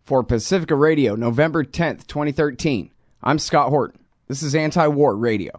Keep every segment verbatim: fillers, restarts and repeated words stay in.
For Pacifica Radio, November tenth, twenty thirteen, I'm Scott Horton. This is Anti-War Radio.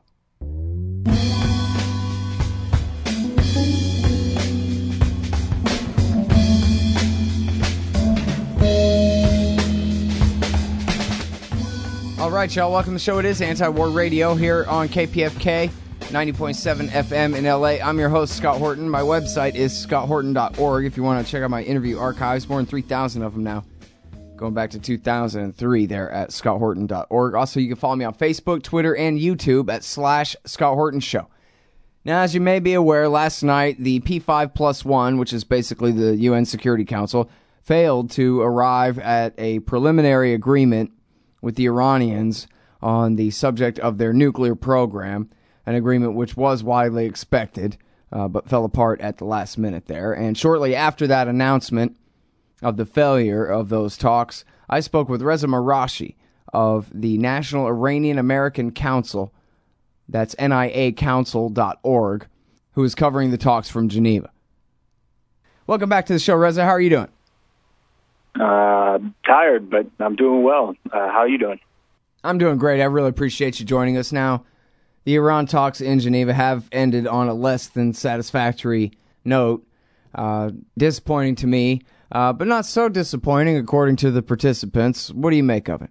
All right, y'all, welcome to the show. It is Anti-War Radio here on K P F K, ninety point seven F M in L A. I'm your host, Scott Horton. My website is scott horton dot org if you want to check out my interview archives. More than three thousand of them now, going back to two thousand three there at scott horton dot org. Also, you can follow me on Facebook, Twitter, and YouTube at slash Scott Horton Show. Now, as you may be aware, last night, the P five plus one, which is basically the U N Security Council, failed to arrive at a preliminary agreement with the Iranians on the subject of their nuclear program, an agreement which was widely expected, uh, but fell apart at the last minute there. And shortly after that announcement of the failure of those talks, I spoke with Reza Marashi of the National Iranian American Council, that's N I A council dot org, who is covering the talks from Geneva. Welcome back to the show, Reza. How are you doing? Uh, tired, but I'm doing well. Uh, how are you doing? I'm doing great. I really appreciate you joining us. Now, the Iran talks in Geneva have ended on a less than satisfactory note. Uh, disappointing to me, uh, but not so disappointing according to the participants. What do you make of it?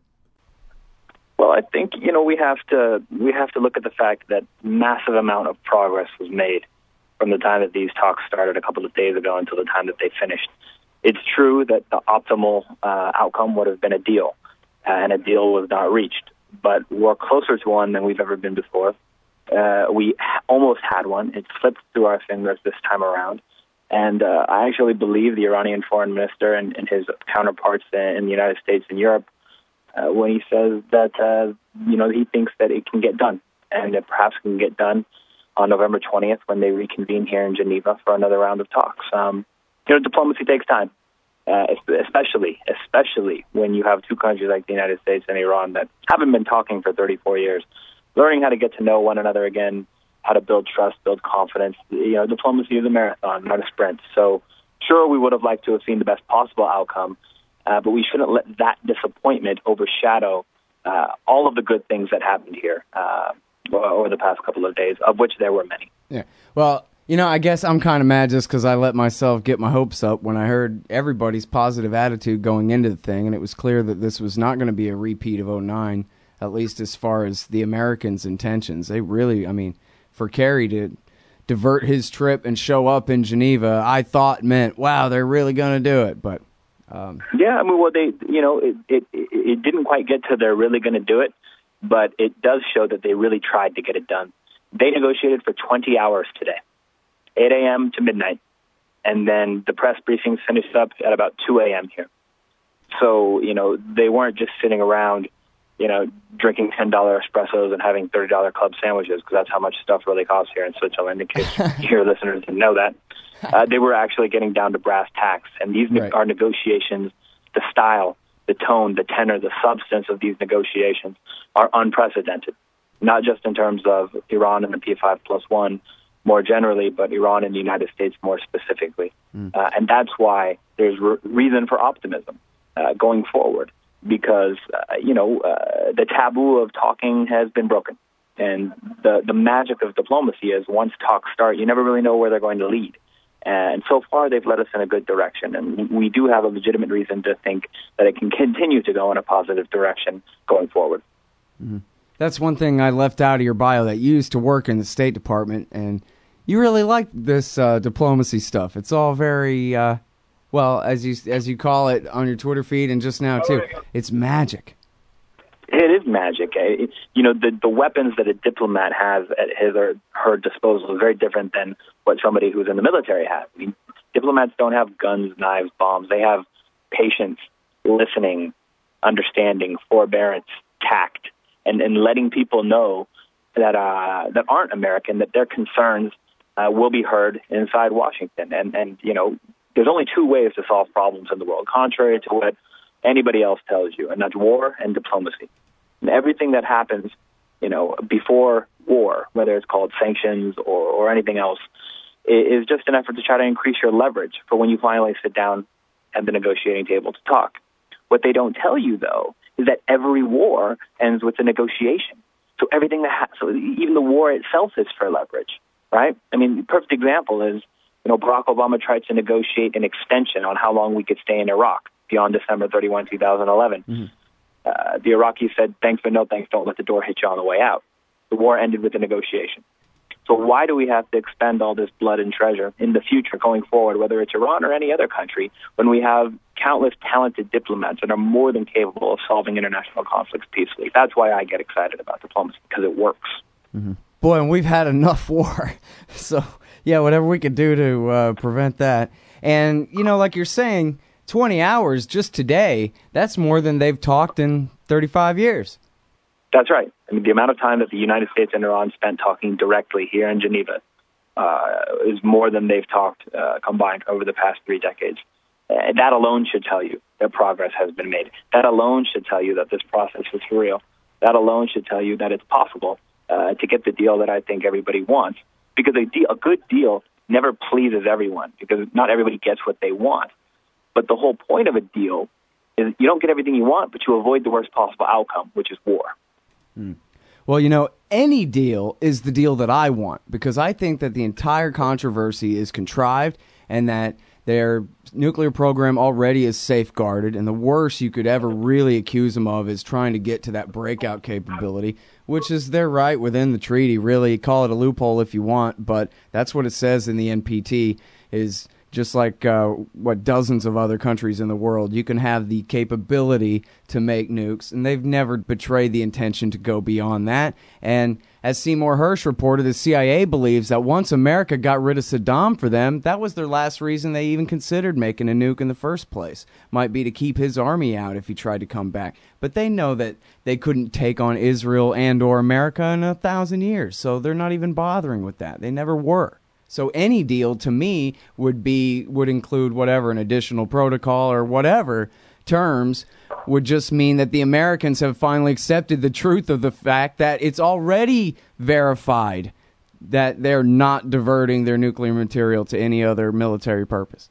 Well, I think, you know, we have to we have to look at the fact that massive amount of progress was made from the time that these talks started a couple of days ago until the time that they finished. It's true that the optimal uh, outcome would have been a deal, uh, and a deal was not reached. But we're closer to one than we've ever been before. Uh, we ha- almost had one. It slipped through our fingers this time around. And uh, I actually believe the Iranian foreign minister and, and his counterparts in the United States and Europe uh, when he says that, uh, you know, he thinks that it can get done, and it perhaps can get done on November twentieth when they reconvene here in Geneva for another round of talks. Um, You know, diplomacy takes time, uh, especially especially when you have two countries like the United States and Iran that haven't been talking for thirty-four years. Learning how to get to know one another again, how to build trust, build confidence. You know, diplomacy is a marathon, not a sprint. So, sure, we would have liked to have seen the best possible outcome, uh, but we shouldn't let that disappointment overshadow uh, all of the good things that happened here uh, over the past couple of days, of which there were many. Yeah, well, you know, I guess I'm kind of mad just because I let myself get my hopes up when I heard everybody's positive attitude going into the thing, and it was clear that this was not going to be a repeat of oh nine, at least as far as the Americans' intentions. They really, I mean, for Kerry to divert his trip and show up in Geneva, I thought meant, wow, they're really going to do it. But um, yeah, I mean, well, they, you know, it, it, it didn't quite get to they're really going to do it, but it does show that they really tried to get it done. They negotiated for twenty hours today. eight a.m. to midnight, and then the press briefings finished up at about two a.m. here. So, you know, they weren't just sitting around, you know, drinking ten dollar espressos and having thirty dollar club sandwiches, because that's how much stuff really costs here in Switzerland, in case your listeners didn't know that. Uh, they were actually getting down to brass tacks, and these right. are negotiations. The style, the tone, the tenor, the substance of these negotiations are unprecedented, not just in terms of Iran and the P five plus one, more generally, but Iran and the United States more specifically. Mm. Uh, and that's why there's re- reason for optimism uh, going forward, because, uh, you know, uh, the taboo of talking has been broken. And the, the magic of diplomacy is once talks start, you never really know where they're going to lead. And so far, they've led us in a good direction. And we do have a legitimate reason to think that it can continue to go in a positive direction going forward. Mm-hmm. That's one thing I left out of your bio, that you used to work in the State Department, and you really like this uh, diplomacy stuff. It's all very, uh, well, as you as you call it on your Twitter feed and just now, too, it's magic. It is magic. It's, you know, the, the weapons that a diplomat has at his or her disposal is very different than what somebody who's in the military has. I mean, diplomats don't have guns, knives, bombs. They have patience, listening, understanding, forbearance, tact, and, and letting people know that uh, that aren't American, that their concerns uh, will be heard inside Washington. And, and, you know, there's only two ways to solve problems in the world, contrary to what anybody else tells you, and that's war and diplomacy. And everything that happens, you know, before war, whether it's called sanctions or, or anything else, is just an effort to try to increase your leverage for when you finally sit down at the negotiating table to talk. What they don't tell you, though, is that every war ends with a negotiation. So everything that ha- so even the war itself is for leverage, right? I mean, the perfect example is, you know, Barack Obama tried to negotiate an extension on how long we could stay in Iraq beyond December thirty-first, twenty eleven. Mm-hmm. Uh, the Iraqis said, thanks but no thanks, don't let the door hit you on the way out. The war ended with a negotiation. So why do we have to expend all this blood and treasure in the future going forward, whether it's Iran or any other country, when we have countless talented diplomats that are more than capable of solving international conflicts peacefully? That's why I get excited about diplomacy, because it works. Mm-hmm. Boy, and we've had enough war. So, yeah, whatever we could do to uh, prevent that. And, you know, like you're saying, twenty hours just today, that's more than they've talked in thirty-five years. That's right. I mean, the amount of time that the United States and Iran spent talking directly here in Geneva uh, is more than they've talked uh, combined over the past three decades. And that alone should tell you that progress has been made. That alone should tell you that this process is for real. That alone should tell you that it's possible uh, to get the deal that I think everybody wants. Because a, deal, a good deal never pleases everyone, because not everybody gets what they want. But the whole point of a deal is you don't get everything you want, but you avoid the worst possible outcome, which is war. Hmm. Well, you know, any deal is the deal that I want, because I think that the entire controversy is contrived and that their nuclear program already is safeguarded, and the worst you could ever really accuse them of is trying to get to that breakout capability, which is their right within the treaty. Really, call it a loophole if you want, but that's what it says in the N P T, is just like uh, what dozens of other countries in the world, you can have the capability to make nukes, and they've never betrayed the intention to go beyond that. And as Seymour Hersh reported, the C I A believes that once America got rid of Saddam for them, that was their last reason they even considered making a nuke in the first place. Might be to keep his army out if he tried to come back. But they know that they couldn't take on Israel and or America in a thousand years, so they're not even bothering with that. They never were. So any deal to me would be would include whatever, an additional protocol or whatever terms would just mean that the Americans have finally accepted the truth of the fact that it's already verified that they're not diverting their nuclear material to any other military purpose.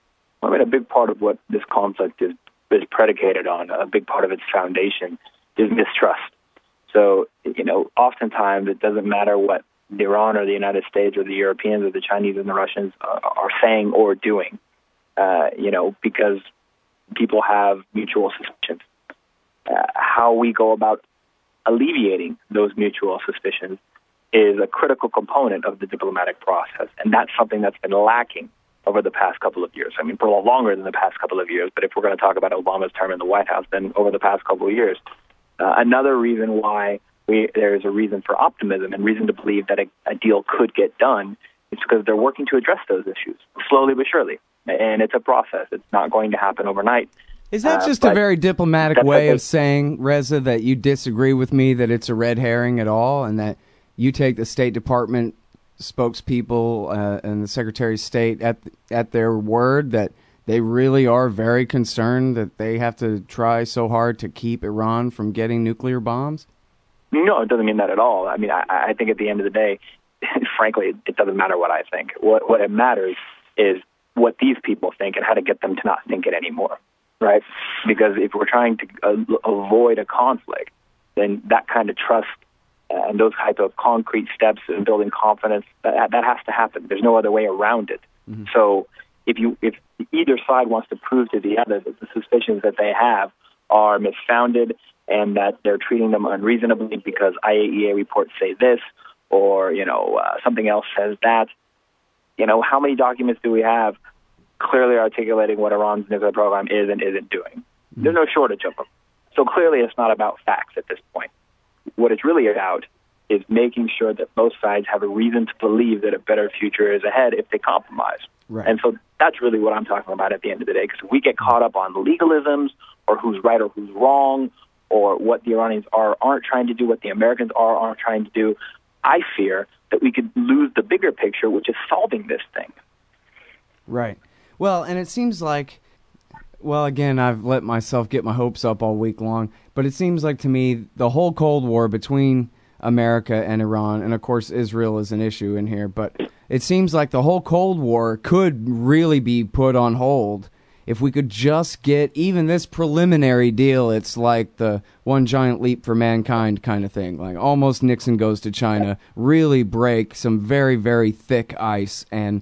I mean, a big part of what this conflict is, is predicated on, a big part of its foundation, is mistrust. So, you know, oftentimes it doesn't matter what Iran or the United States or the Europeans or the Chinese and the Russians are, are saying or doing, uh, you know, because people have mutual suspicions. Uh, how we go about alleviating those mutual suspicions is a critical component of the diplomatic process, and that's something that's been lacking over the past couple of years. I mean, for a lot longer than the past couple of years, but if we're going to talk about Obama's term in the White House, then over the past couple of years. Uh, another reason why We, there is a reason for optimism and reason to believe that a, a deal could get done. It's because they're working to address those issues slowly but surely. And it's a process. It's not going to happen overnight. Is that just uh, a very diplomatic way of saying, Reza, that you disagree with me, that it's a red herring at all, and that you take the State Department spokespeople uh, and the Secretary of State at at their word that they really are very concerned that they have to try so hard to keep Iran from getting nuclear bombs? No, it doesn't mean that at all. I mean, I, I think at the end of the day, frankly, it doesn't matter what I think. What, what it matters is what these people think and how to get them to not think it anymore, right? Because if we're trying to uh, avoid a conflict, then that kind of trust uh, and those type of concrete steps in building confidence, that, that has to happen. There's no other way around it. Mm-hmm. So if you if either side wants to prove to the other that the suspicions that they have are misfounded and that they're treating them unreasonably because I A E A reports say this, or, you know, uh, something else says that. You know, how many documents do we have clearly articulating what Iran's nuclear program is and isn't doing? Mm-hmm. There's no shortage of them. So clearly it's not about facts at this point. What it's really about is making sure that both sides have a reason to believe that a better future is ahead if they compromise. Right. And so that's really what I'm talking about at the end of the day, because we get caught up on legalisms or who's right or who's wrong, or what the Iranians are aren't trying to do, what the Americans are aren't trying to do. I fear that we could lose the bigger picture, which is solving this thing. Right. Well, and it seems like, well, again, I've let myself get my hopes up all week long, but it seems like to me the whole Cold War between America and Iran, and of course Israel is an issue in here, but it seems like the whole Cold War could really be put on hold if we could just get even this preliminary deal, it's like the one giant leap for mankind kind of thing. Like almost Nixon goes to China, really break some very, very thick ice and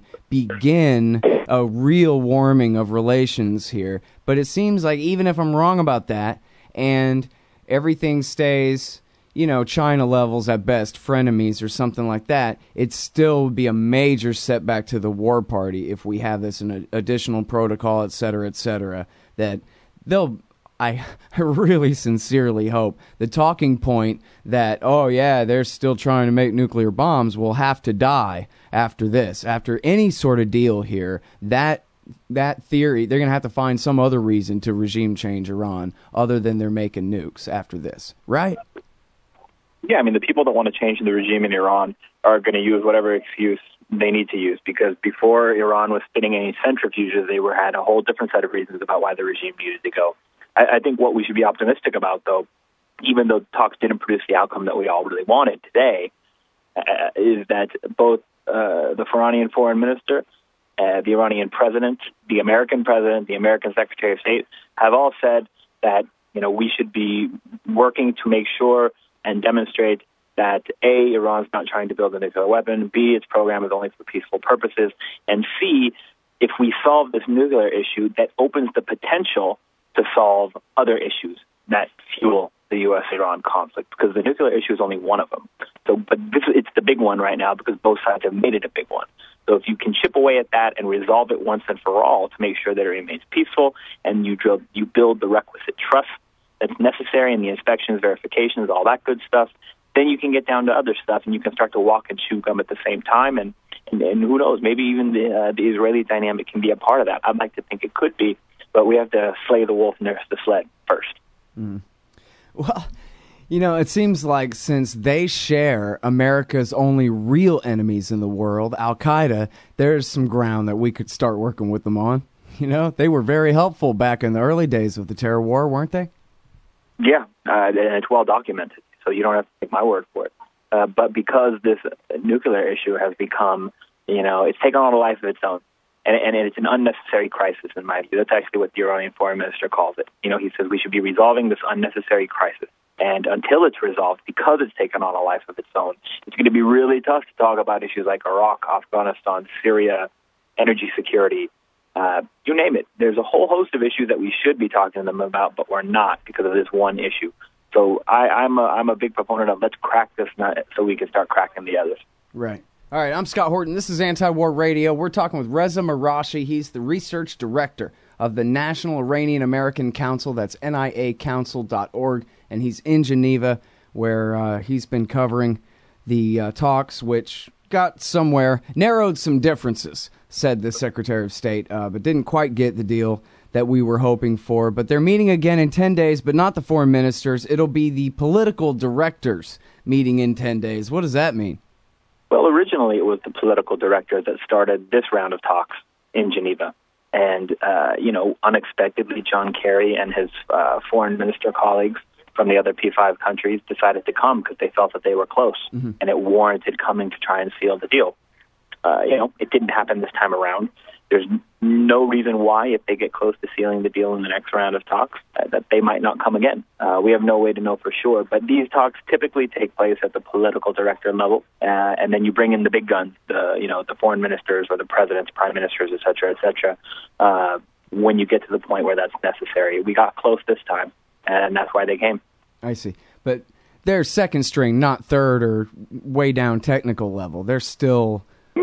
begin a real warming of relations here. But it seems like even if I'm wrong about that and everything stays, you know, China levels at best, frenemies or something like that, it still would be a major setback to the war party if we have this an additional protocol, et cetera, et cetera, that they'll, I, I really sincerely hope, the talking point that, oh yeah, they're still trying to make nuclear bombs will have to die after this. After any sort of deal here, that that theory, they're going to have to find some other reason to regime change Iran other than they're making nukes after this, right? Yeah, I mean, the people that want to change the regime in Iran are going to use whatever excuse they need to use, because before Iran was spinning any centrifuges, they were had a whole different set of reasons about why the regime needed to go. I, I think what we should be optimistic about, though, even though talks didn't produce the outcome that we all really wanted today, uh, is that both uh, the Iranian foreign minister, uh, the Iranian president, the American president, the American Secretary of State have all said that, you know, we should be working to make sure and demonstrate that A, Iran's not trying to build a nuclear weapon, B, its program is only for peaceful purposes, and C, if we solve this nuclear issue, that opens the potential to solve other issues that fuel the U S Iran conflict, because the nuclear issue is only one of them. So, but this, it's the big one right now because both sides have made it a big one. So if you can chip away at that and resolve it once and for all to make sure that it remains peaceful, and you drill, you build the requisite trust that's necessary in the inspections, verifications, all that good stuff, then you can get down to other stuff, and you can start to walk and chew gum at the same time. And, and, and who knows, maybe even the, uh, the Israeli dynamic can be a part of that. I'd like to think it could be, but we have to slay the wolf, nurse the sled first. Mm. Well, you know, it seems like since they share America's only real enemies in the world, Al-Qaeda, there's some ground that we could start working with them on. You know, they were very helpful back in the early days of the terror war, weren't they? Yeah, uh, and it's well documented, so you don't have to take my word for it. Uh, but because this nuclear issue has become, you know, it's taken on a life of its own, and, and it's an unnecessary crisis in my view. That's actually what the Iranian foreign minister calls it. You know, he says we should be resolving this unnecessary crisis. And until it's resolved, because it's taken on a life of its own, it's going to be really tough to talk about issues like Iraq, Afghanistan, Syria, energy security, Uh, you name it. There's a whole host of issues that we should be talking to them about, but we're not because of this one issue. So I, I'm a, I'm a big proponent of let's crack this nut so we can start cracking the others. Right. All right, I'm Scott Horton. This is Anti-War Radio. We're talking with Reza Marashi. He's the research director of the National Iranian American Council. That's N I A council dot org. And he's in Geneva, where uh, he's been covering the uh, talks, which got somewhere, narrowed some differences, said the Secretary of State, uh, but didn't quite get the deal that we were hoping for. But they're meeting again in ten days, but not the foreign ministers. It'll be the political directors meeting in ten days. What does that mean? Well, originally it was the political director that started this round of talks in Geneva. And, uh, you know, unexpectedly, John Kerry and his uh, foreign minister colleagues from the other P five countries decided to come because they felt that they were close, mm-hmm. and it warranted coming to try and seal the deal. Uh, you know, it didn't happen this time around. There's no reason why, if they get close to sealing the deal in the next round of talks, uh, that they might not come again. Uh, we have no way to know for sure, but these talks typically take place at the political director level, uh, and then you bring in the big guns, the you know the foreign ministers or the presidents, prime ministers, et cetera, et cetera, uh, when you get to the point where that's necessary. We got close this time, and that's why they came. I see, but they're second string, not third or way down technical level. They're still...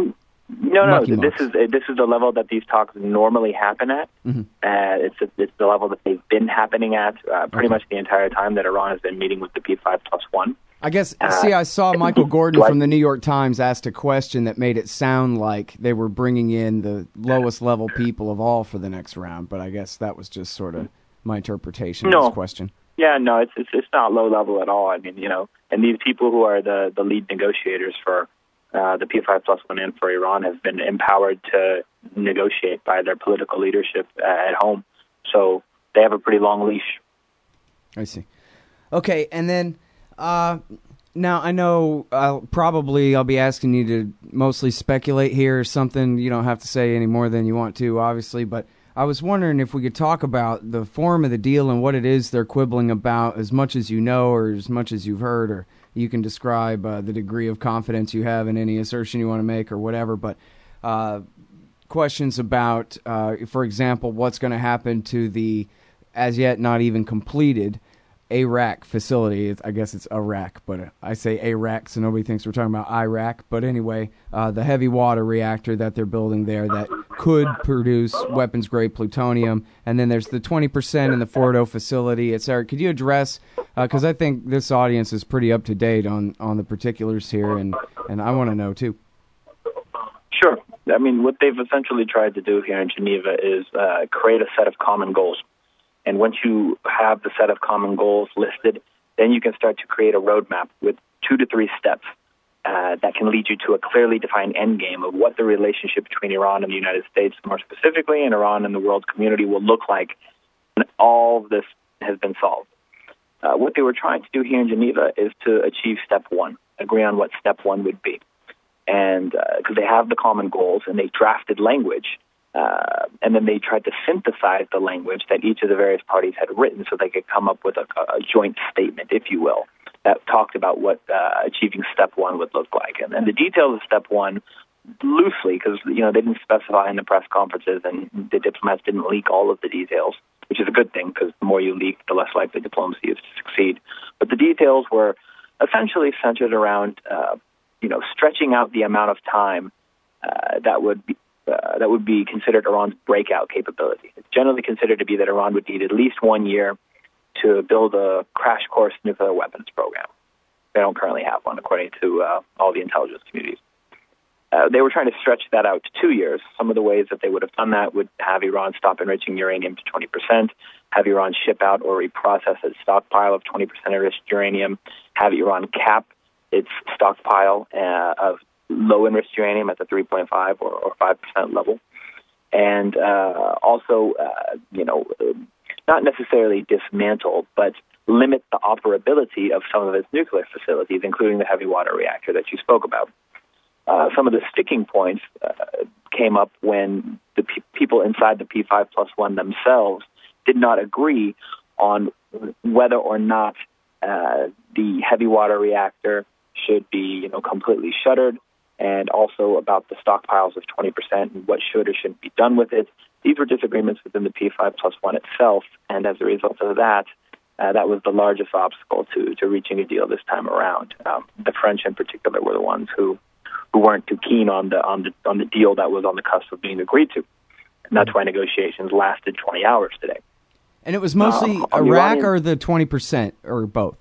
No, no. This is this is the level that these talks normally happen at. Mm-hmm. Uh, it's a, it's the level that they've been happening at uh, pretty okay. much the entire time that Iran has been meeting with the P five plus one. I guess. Uh, see, I saw Michael Gordon from the New York Times asked a question that made it sound like they were bringing in the lowest level people of all for the next round. But I guess that was just sort of my interpretation no. of this question. Yeah, no, it's, it's it's not low level at all. I mean, you know, and these people who are the the lead negotiators for. Uh, the P five plus one and for Iran have been empowered to negotiate by their political leadership uh, at home. So they have a pretty long leash. I see. Okay, and then uh, now I know I'll, probably I'll be asking you to mostly speculate here or something. You don't have to say any more than you want to, obviously, but I was wondering if we could talk about the form of the deal and what it is they're quibbling about, as much as you know or as much as you've heard, or you can describe uh, the degree of confidence you have in any assertion you want to make or whatever. But uh, questions about, uh, for example, what's going to happen to the as yet not even completed A R A C facility. I guess it's Iraq, but I say A R A C so nobody thinks we're talking about Iraq. But anyway, uh, the heavy water reactor that they're building there that could produce weapons-grade plutonium. And then there's the twenty percent in the Fordo facility. It's Eric, could you address, because uh, I think this audience is pretty up-to-date on, on the particulars here, and, and I want to know, too. Sure. I mean, what they've essentially tried to do here in Geneva is uh, create a set of common goals. And once you have the set of common goals listed, then you can start to create a roadmap with two to three steps uh, that can lead you to a clearly defined end game of what the relationship between Iran and the United States, more specifically, and Iran and the world community will look like when all of this has been solved. Uh, what they were trying to do here in Geneva is to achieve step one, agree on what step one would be. And because uh, they have the common goals and they drafted language, Uh, and then they tried to synthesize the language that each of the various parties had written so they could come up with a, a joint statement, if you will, that talked about what uh, achieving step one would look like. And, and the details of step one, loosely, because you know they didn't specify in the press conferences and the diplomats didn't leak all of the details, which is a good thing because the more you leak, the less likely diplomacy is to succeed. But the details were essentially centered around, uh, you know, stretching out the amount of time uh, that would be Uh, that would be considered Iran's breakout capability. It's generally considered to be that Iran would need at least one year to build a crash course nuclear weapons program. They don't currently have one, according to uh, all the intelligence communities. Uh, they were trying to stretch that out to two years. Some of the ways that they would have done that would have Iran stop enriching uranium to twenty percent, have Iran ship out or reprocess its stockpile of twenty percent enriched uranium, have Iran cap its stockpile uh, of low-enriched uranium at the three point five or, or five percent level. And uh, also, uh, you know, not necessarily dismantle, but limit the operability of some of its nuclear facilities, including the heavy water reactor that you spoke about. Uh, some of the sticking points uh, came up when the pe- people inside the P five plus one themselves did not agree on whether or not uh, the heavy water reactor should be, you know, completely shuttered, and also about the stockpiles of twenty percent and what should or shouldn't be done with it. These were disagreements within the P five plus one itself, and as a result of that, uh, that was the largest obstacle to, to reaching a deal this time around. Um, the French in particular were the ones who, who weren't too keen on the, on, the, on the deal that was on the cusp of being agreed to. And that's why negotiations lasted twenty hours today. And it was mostly uh, Iraq Iranian, or the twenty percent, or both?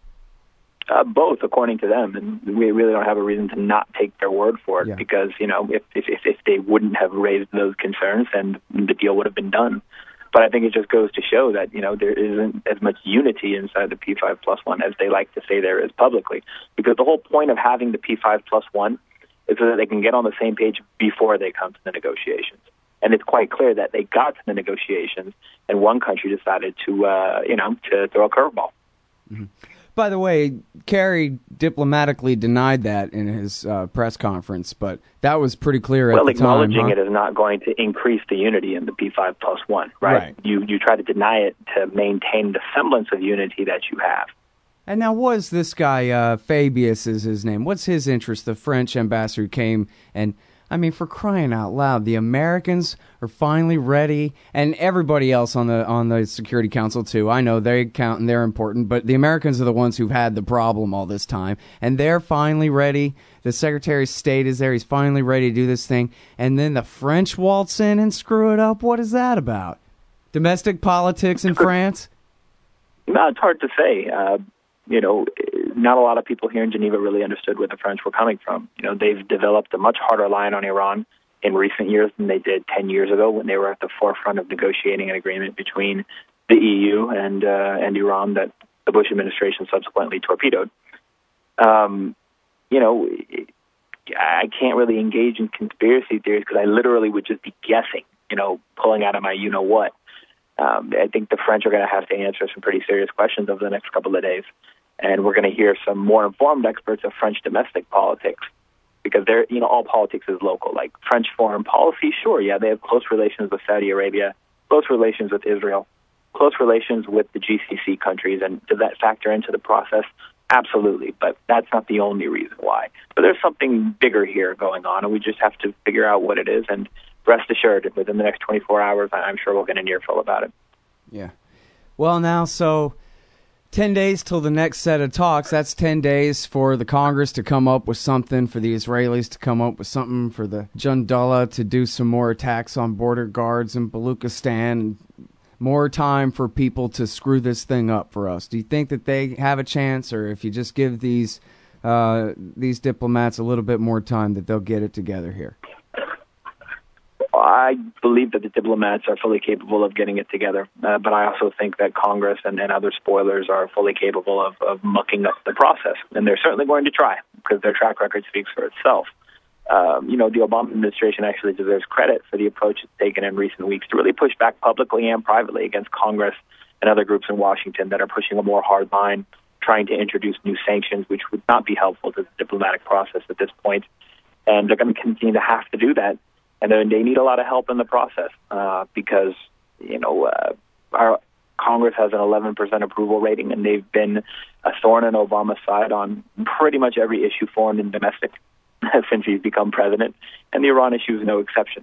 Uh, both, according to them, and we really don't have a reason to not take their word for it, yeah. because you know if, if if they wouldn't have raised those concerns, then the deal would have been done. But I think it just goes to show that you know there isn't as much unity inside the P five plus one as they like to say there is publicly, because the whole point of having the P five plus one is so that they can get on the same page before they come to the negotiations. And it's quite clear that they got to the negotiations, and one country decided to uh, you know to throw a curveball. Mm-hmm. By the way, Kerry diplomatically denied that in his uh, press conference, but that was pretty clear well, at the time. Well, acknowledging huh? it is not going to increase the unity in the P five plus one, right? right? You you try to deny it to maintain the semblance of unity that you have. And now, was this guy, uh, Fabius is his name, what's his interest, the French ambassador who came and... I mean, for crying out loud, the Americans are finally ready, and everybody else on the on the Security Council, too. I know they count and they're important, but the Americans are the ones who've had the problem all this time, and they're finally ready. The Secretary of State is there. He's finally ready to do this thing, and then the French waltz in and screw it up. What is that about? Domestic politics in France? No, it's hard to say. Uh, you know, not a lot of people here in Geneva really understood where the French were coming from. You know, they've developed a much harder line on Iran in recent years than they did ten years ago when they were at the forefront of negotiating an agreement between the E U and uh, and Iran that the Bush administration subsequently torpedoed. Um, you know, I can't really engage in conspiracy theories because I literally would just be guessing, you know, pulling out of my you-know-what. Um, I think the French are going to have to answer some pretty serious questions over the next couple of days. And we're going to hear some more informed experts of French domestic politics, because they're, you know, all politics is local. Like French foreign policy, sure, yeah, they have close relations with Saudi Arabia close relations with Israel, close relations with the G C C countries, and does that factor into the process? Absolutely, but that's not the only reason why. But there's something bigger here going on, and we just have to figure out what it is, and rest assured, within the next twenty-four hours, I'm sure we'll get an earful about it. Yeah. Well, now, so ten days till the next set of talks. That's ten days for the Congress to come up with something, for the Israelis to come up with something, for the Jundullah to do some more attacks on border guards in Baluchistan, more time for people to screw this thing up for us. Do you think that they have a chance, or if you just give these uh, these diplomats a little bit more time, that they'll get it together here? I believe that the diplomats are fully capable of getting it together, uh, but I also think that Congress and, and other spoilers are fully capable of, of mucking up the process, and they're certainly going to try, because their track record speaks for itself. Um, you know, the Obama administration actually deserves credit for the approach it's taken in recent weeks to really push back publicly and privately against Congress and other groups in Washington that are pushing a more hard line, trying to introduce new sanctions, which would not be helpful to the diplomatic process at this point. And they're going to continue to have to do that. And they need a lot of help in the process uh, because, you know, uh, our Congress has an eleven percent approval rating, and they've been a thorn in Obama's side on pretty much every issue, foreign and domestic, since he's become president. And the Iran issue is no exception.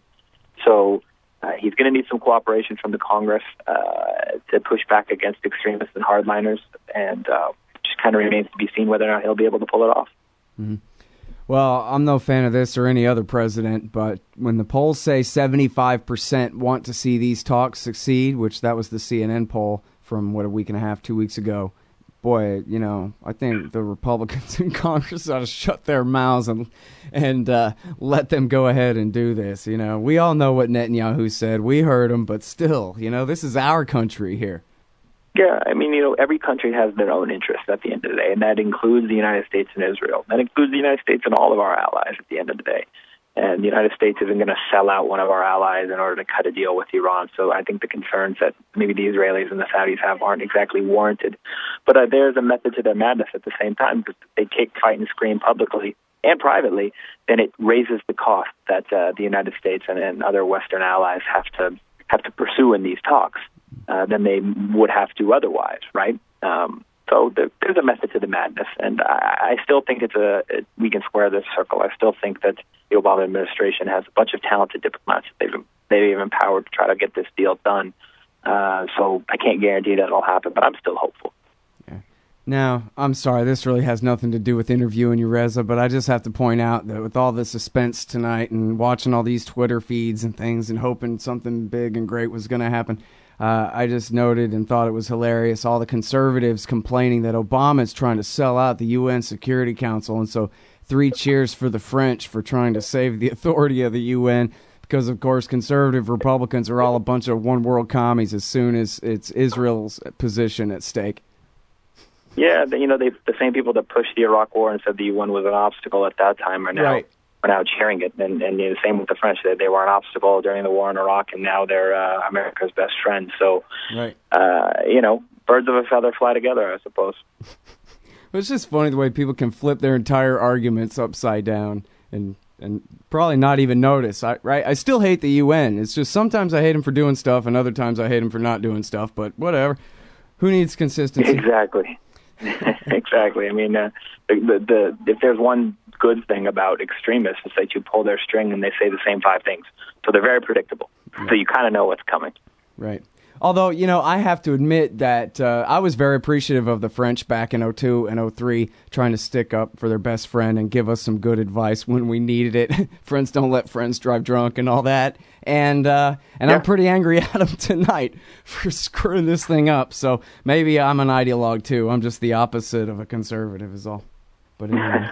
So uh, he's going to need some cooperation from the Congress uh, to push back against extremists and hardliners, and uh, just kind of remains to be seen whether or not he'll be able to pull it off. Mm-hmm. Well, I'm no fan of this or any other president, but when the polls say seventy-five percent want to see these talks succeed, which that was the C N N poll from, what, a week and a half, two weeks ago, boy, you know, I think the Republicans in Congress ought to shut their mouths and and uh, let them go ahead and do this. You know, we all know what Netanyahu said. We heard him, but still, you know, this is our country here. Yeah, I mean, you know, every country has their own interests at the end of the day, and that includes the United States and Israel. That includes the United States and all of our allies at the end of the day. And the United States isn't going to sell out one of our allies in order to cut a deal with Iran. So I think the concerns that maybe the Israelis and the Saudis have aren't exactly warranted. But uh, there's a method to their madness at the same time, because if they kick, fight, and scream publicly and privately, then it raises the cost that uh, the United States and, and other Western allies have to have to pursue in these talks. Uh, than they would have to otherwise, right? Um, so there, there's a method to the madness, and I, I still think it's a it, we can square this circle. I still think that the Obama administration has a bunch of talented diplomats that they've they've empowered to try to get this deal done. Uh, so I can't guarantee that it'll happen, but I'm still hopeful. Yeah. Now, I'm sorry, this really has nothing to do with interviewing you, Reza, but I just have to point out that with all the suspense tonight and watching all these Twitter feeds and things and hoping something big and great was going to happen, Uh, I just noted and thought it was hilarious, all the conservatives complaining that Obama is trying to sell out the U N Security Council, and so three cheers for the French for trying to save the authority of the U N, because, of course, conservative Republicans are all a bunch of one-world commies as soon as it's Israel's position at stake. Yeah, you know, they, the same people that pushed the Iraq War and said the U N was an obstacle at that time are now... Right. are now cheering it, and, and you know, the same with the French. They, they were an obstacle during the war in Iraq, and now they're uh, America's best friend. So, right. uh, you know, birds of a feather fly together, I suppose. It's just funny the way people can flip their entire arguments upside down and and probably not even notice. I, right? I still hate the U N. It's just sometimes I hate them for doing stuff, and other times I hate them for not doing stuff. But whatever. Who needs consistency? Exactly. Exactly. I mean, uh, the, the the if there's one good thing about extremists is that you pull their string and they say the same five things. So they're very predictable. Yeah. So you kind of know what's coming. Right. Although, you know, I have to admit that uh, I was very appreciative of the French back in oh two and oh three trying to stick up for their best friend and give us some good advice when we needed it. Friends don't let friends drive drunk and all that. And uh, and yeah. I'm pretty angry at them tonight for screwing this thing up. So maybe I'm an ideologue too. I'm just the opposite of a conservative is all. But anyway.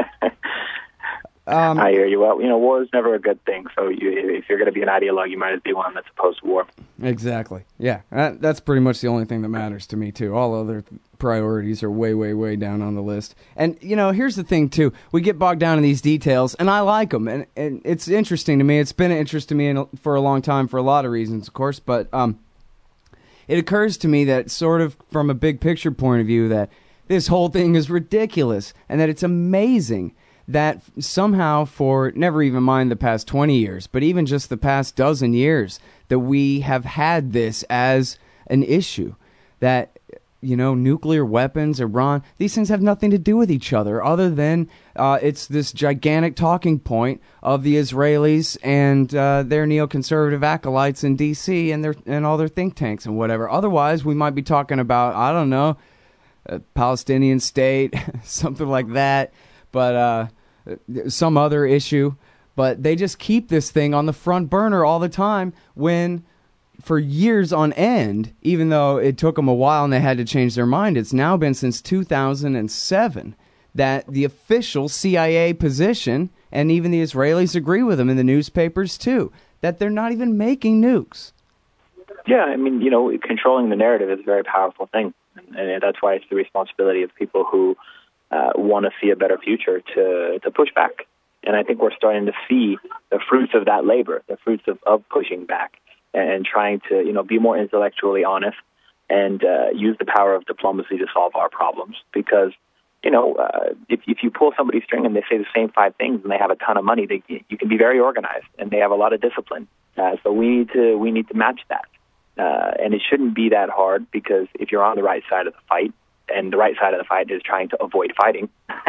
Um, I hear you. Well, you know, war is never a good thing. So you, if you're going to be an ideologue, you might as well be one that's opposed to war. Exactly. Yeah, that, that's pretty much the only thing that matters to me, too. All other priorities are way, way, way down on the list. And, you know, here's the thing, too. We get bogged down in these details, and I like them. And, and it's interesting to me. It's been an interest to me in, for a long time for a lot of reasons, of course. But um, it occurs to me that sort of from a big picture point of view that this whole thing is ridiculous and that it's amazing that somehow for, never even mind the past twenty years, but even just the past dozen years, that we have had this as an issue, that, you know, nuclear weapons, Iran, these things have nothing to do with each other other than uh, it's this gigantic talking point of the Israelis and uh, their neoconservative acolytes in D C and their and all their think tanks and whatever. Otherwise, we might be talking about, I don't know, a Palestinian state, something like that, but uh, some other issue. But they just keep this thing on the front burner all the time when, for years on end, even though it took them a while and they had to change their mind, it's now been since two thousand seven that the official C I A position, and even the Israelis agree with them in the newspapers too, that they're not even making nukes. Yeah, I mean, you know, controlling the narrative is a very powerful thing. And that's why it's the responsibility of people who uh, want to see a better future to, to push back. And I think we're starting to see the fruits of that labor, the fruits of, of pushing back and trying to, you know, be more intellectually honest and uh, use the power of diplomacy to solve our problems. Because, you know, uh, if, if you pull somebody's string and they say the same five things and they have a ton of money, they, you can be very organized and they have a lot of discipline. Uh, so we need to we need to match that. Uh, and it shouldn't be that hard, because if you're on the right side of the fight, and the right side of the fight is trying to avoid fighting,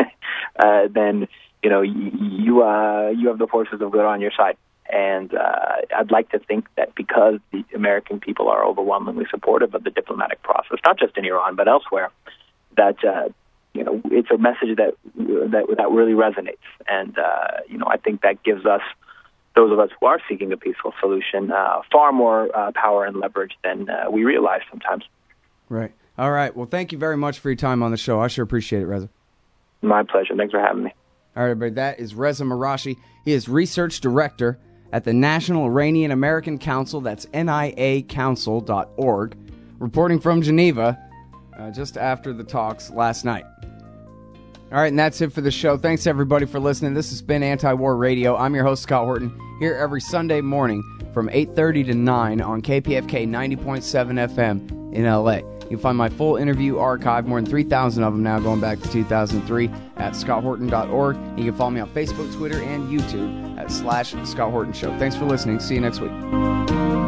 uh, then, you know, you you, uh, you have the forces of good on your side. And uh, I'd like to think that because the American people are overwhelmingly supportive of the diplomatic process, not just in Iran but elsewhere, that uh, you know, it's a message that that that really resonates. And uh, you know, I think that gives us, those of us who are seeking a peaceful solution, uh, far more uh, power and leverage than uh, we realize sometimes. Right. All right. Well, thank you very much for your time on the show. I sure appreciate it, Reza. My pleasure. Thanks for having me. All right, everybody. That is Reza Marashi. He is research director at the National Iranian American Council. That's N I A council dot org. Reporting from Geneva uh, just after the talks last night. All right, and that's it for the show. Thanks, everybody, for listening. This has been Anti-War Radio. I'm your host, Scott Horton, here every Sunday morning from eight thirty to nine on K P F K ninety point seven F M in L A. You can find my full interview archive, more than three thousand of them now, going back to two thousand three, at scott horton dot org. You can follow me on Facebook, Twitter, and YouTube at slash Scott Horton Show. Thanks for listening. See you next week.